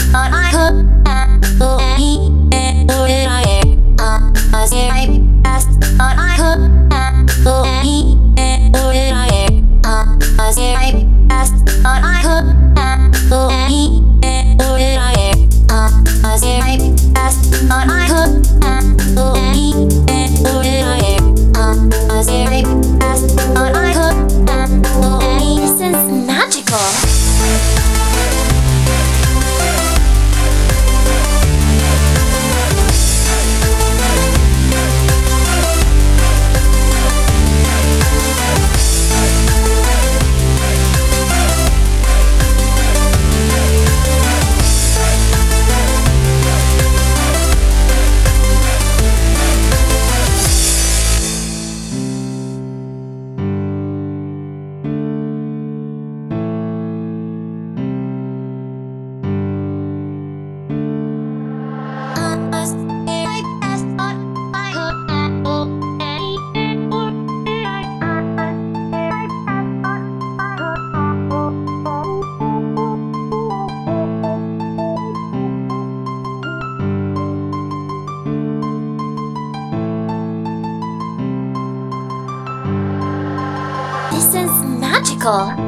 thought I could handle anything. I said I best. Thought I could handle anything. I said I best. Thought I could handle anything. I said I best. Thought I could handle anything. I said I best. Thought I could handle anything. This is magical. This is magical.